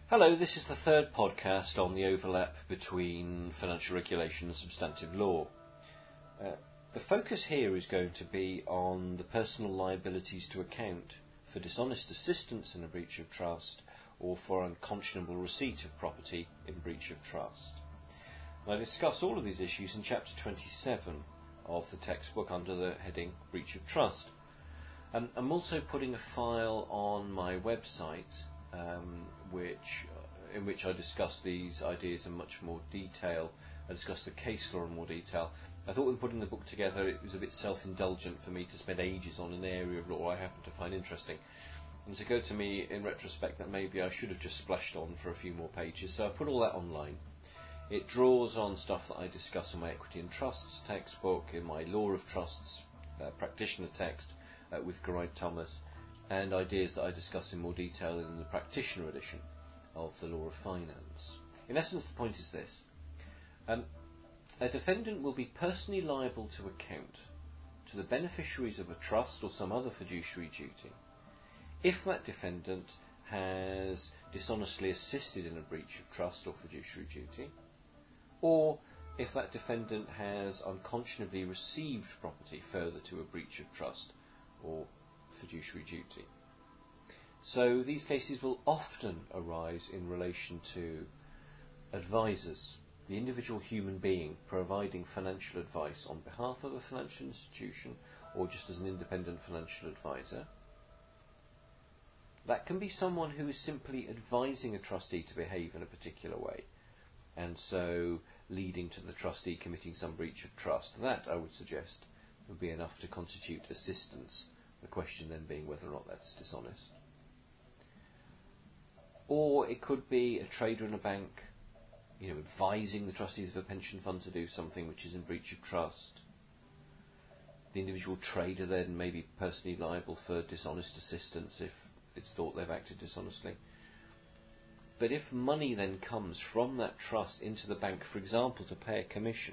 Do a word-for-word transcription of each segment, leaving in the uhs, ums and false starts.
Hello, this is the third podcast on the overlap between financial regulation and substantive law. Uh, the focus here is going to be on the personal liabilities to account for dishonest assistance in a breach of trust or for unconscionable receipt of property in breach of trust. And I discuss all of these issues in chapter twenty-seven of the textbook under the heading Breach of Trust. Um, I'm also putting a file on my website Um, which, in which I discuss these ideas in much more detail. I discuss the case law in more detail. I thought when putting the book together it was a bit self-indulgent for me to spend ages on an area of law I happen to find interesting. And it's occurred to me in retrospect that maybe I should have just splashed on for a few more pages, so I've put all that online. It draws on stuff that I discuss in my Equity and Trusts textbook, in my Law of Trusts uh, practitioner text uh, with Geraint Thomas, and ideas that I discuss in more detail in the practitioner edition of the Law of Finance. In essence, the point is this. Um, a defendant will be personally liable to account to the beneficiaries of a trust or some other fiduciary duty if that defendant has dishonestly assisted in a breach of trust or fiduciary duty, or if that defendant has unconscionably received property further to a breach of trust or fiduciary duty. So these cases will often arise in relation to advisors, the individual human being providing financial advice on behalf of a financial institution or just as an independent financial advisor. That can be someone who is simply advising a trustee to behave in a particular way, and so leading to the trustee committing some breach of trust. That, I would suggest, would be enough to constitute assistance. The question then being whether or not that's dishonest. Or it could be a trader in a bank, you know, advising the trustees of a pension fund to do something which is in breach of trust. The individual trader then may be personally liable for dishonest assistance if it's thought they've acted dishonestly. But if money then comes from that trust into the bank, for example, to pay a commission,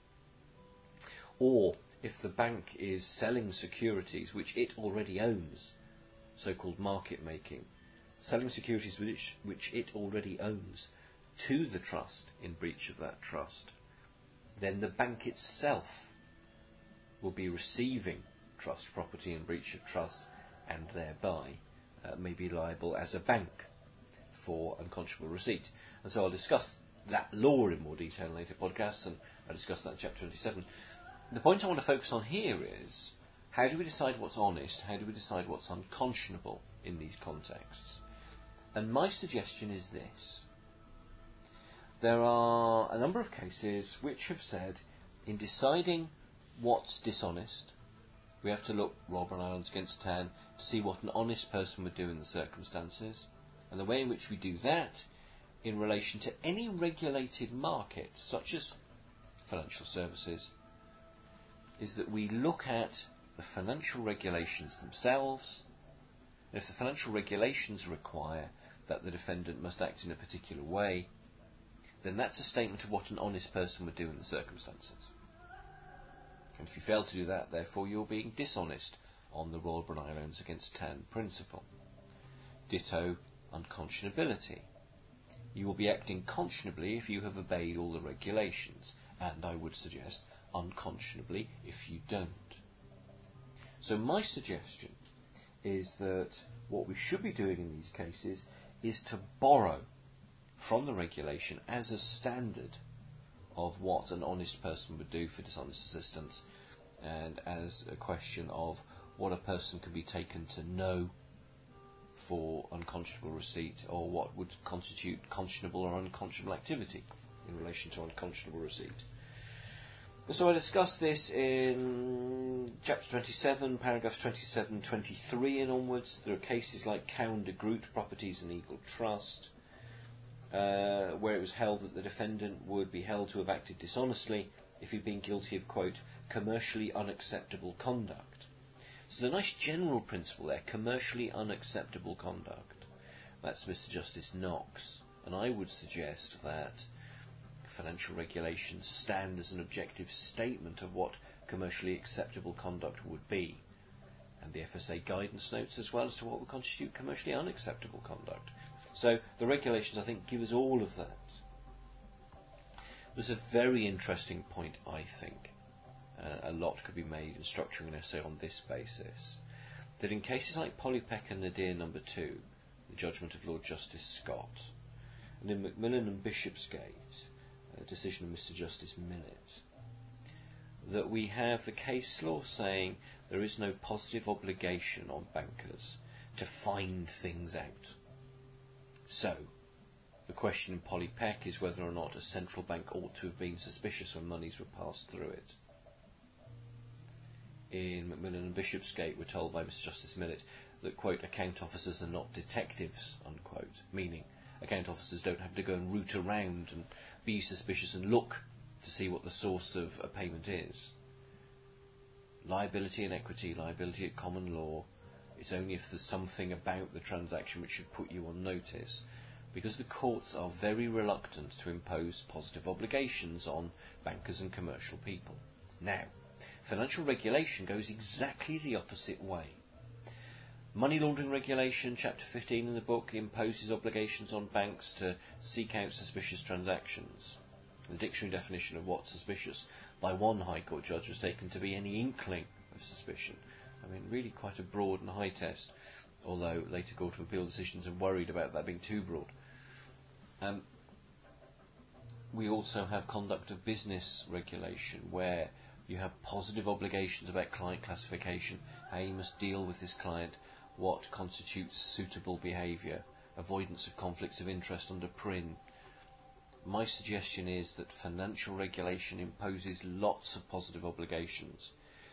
or if the bank is selling securities which it already owns, so-called market making, selling securities which, which it already owns to the trust in breach of that trust, then the bank itself will be receiving trust property in breach of trust and thereby uh, may be liable as a bank for unconscionable receipt. And so I'll discuss that law in more detail in later podcasts, and I'll discuss that in chapter twenty-seven. The point I want to focus on here is, how do we decide what's honest, how do we decide what's unconscionable in these contexts? And my suggestion is this. There are a number of cases which have said, in deciding what's dishonest, we have to look, Royal Brunel Islands against Tan, to see what an honest person would do in the circumstances. And the way in which we do that in relation to any regulated market, such as financial services, is that we look at the financial regulations themselves, and if the financial regulations require that the defendant must act in a particular way, then that's a statement of what an honest person would do in the circumstances. And if you fail to do that, therefore you're being dishonest on the Royal Brunel Islands against Tan principle. Ditto unconscionability. You will be acting conscionably if you have obeyed all the regulations, and I would suggest unconscionably if you don't. So my suggestion is that what we should be doing in these cases is to borrow from the regulation as a standard of what an honest person would do for dishonest assistance, and as a question of what a person can be taken to know for unconscionable receipt, or what would constitute conscionable or unconscionable activity in relation to unconscionable receipt. So I discuss this in chapter twenty-seven, paragraphs twenty-seven, twenty-three and onwards. There are cases like Cowan de Groot Properties and Eagle Trust, uh, where it was held that the defendant would be held to have acted dishonestly if he'd been guilty of, quote, commercially unacceptable conduct. So there's a nice general principle there, commercially unacceptable conduct. That's Mister Justice Knox, and I would suggest that financial regulations stand as an objective statement of what commercially acceptable conduct would be, and the F S A guidance notes as well as to what would constitute commercially unacceptable conduct. So the regulations, I think, give us all of that. There's a very interesting point, I think, uh, a lot could be made in structuring an essay on this basis, that in cases like Polypek and Nadir number two, the judgment of Lord Justice Scott, and in Macmillan and Bishopsgate, a decision of Mister Justice Millett, that we have the case law saying there is no positive obligation on bankers to find things out. So, the question in Polypek is whether or not a central bank ought to have been suspicious when monies were passed through it. In Macmillan and Bishopsgate, we're told by Mister Justice Millett that, quote, account officers are not detectives, unquote, meaning account officers don't have to go and root around and be suspicious and look to see what the source of a payment is. Liability and equity, liability at common law, is only if there's something about the transaction which should put you on notice, because the courts are very reluctant to impose positive obligations on bankers and commercial people. Now, financial regulation goes exactly the opposite way. Money laundering regulation, chapter fifteen in the book, imposes obligations on banks to seek out suspicious transactions. The dictionary definition of what's suspicious by one High Court judge was taken to be any inkling of suspicion. I mean, really quite a broad and high test, although later Court of Appeal decisions have worried about that being too broad. Um, we also have conduct of business regulation, where you have positive obligations about client classification, how you must deal with this client, what constitutes suitable behaviour, avoidance of conflicts of interest under P R I N. My suggestion is that financial regulation imposes lots of positive obligations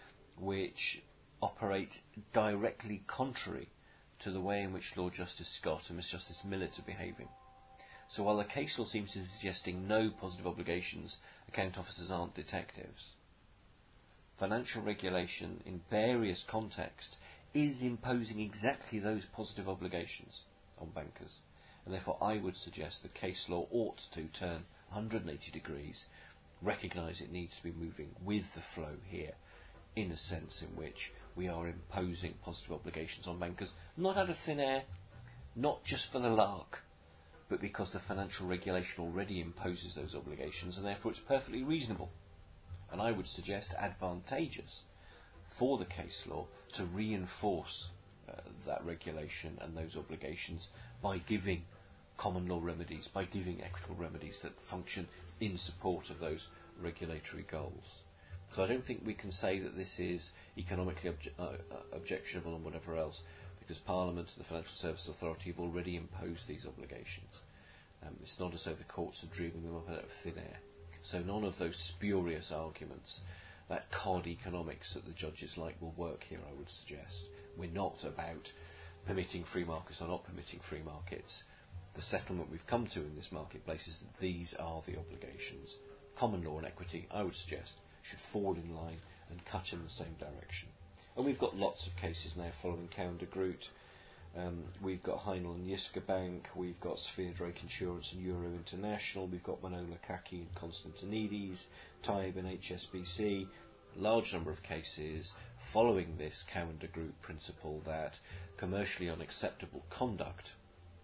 which operate directly contrary to the way in which Lord Justice Scott and Mister Justice Millett are behaving. So while the case law seems to be suggesting no positive obligations, account officers aren't detectives, financial regulation in various contexts is imposing exactly those positive obligations on bankers. And therefore I would suggest the case law ought to turn one hundred eighty degrees, recognise it needs to be moving with the flow here, in a sense in which we are imposing positive obligations on bankers, not out of thin air, not just for the lark, but because the financial regulation already imposes those obligations, and therefore it's perfectly reasonable, and I would suggest advantageous, for the case law to reinforce uh, that regulation and those obligations by giving common law remedies, by giving equitable remedies that function in support of those regulatory goals. So I don't think we can say that this is economically obje- uh, uh, objectionable and whatever else, because Parliament and the Financial Services Authority have already imposed these obligations. Um, it's not as though the courts are dreaming them up out of thin air. So none of those spurious arguments, that cod economics that the judges like, will work here, I would suggest. We're not about permitting free markets or not permitting free markets. The settlement we've come to in this marketplace is that these are the obligations. Common law and equity, I would suggest, should fall in line and cut in the same direction. And we've got lots of cases now following Cowan de Groot. Um, we've got Heinel and Yiska Bank, we've got Sphere Drake Insurance and Euro International, we've got Manola Kaki and Constantinides, Taib and H S B C. Large number of cases following this Cowan de Groot principle that commercially unacceptable conduct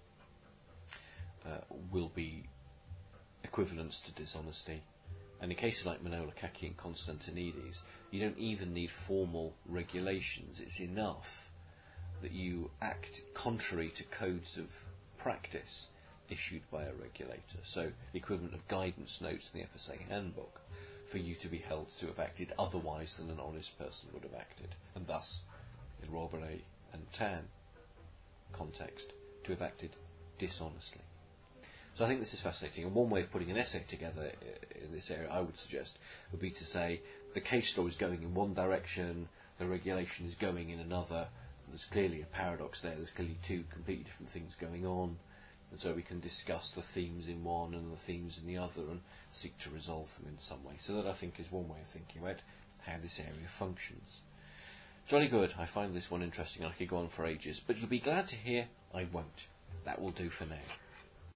uh, will be equivalence to dishonesty. And in cases like Manola Kaki and Constantinides, you don't even need formal regulations. It's enough that you act contrary to codes of practice issued by a regulator. So the equivalent of guidance notes in the F S A handbook, for you to be held to have acted otherwise than an honest person would have acted, and thus, in Robert and Tan context, to have acted dishonestly. So I think this is fascinating, and one way of putting an essay together in this area, I would suggest, would be to say the case law is going in one direction, the regulation is going in another. There's clearly a paradox there, there's clearly two completely different things going on, and so we can discuss the themes in one and the themes in the other and seek to resolve them in some way. So that, I think, is one way of thinking about how this area functions. Jolly good. I find this one interesting and I could go on for ages, but you'll be glad to hear I won't. That will do for now.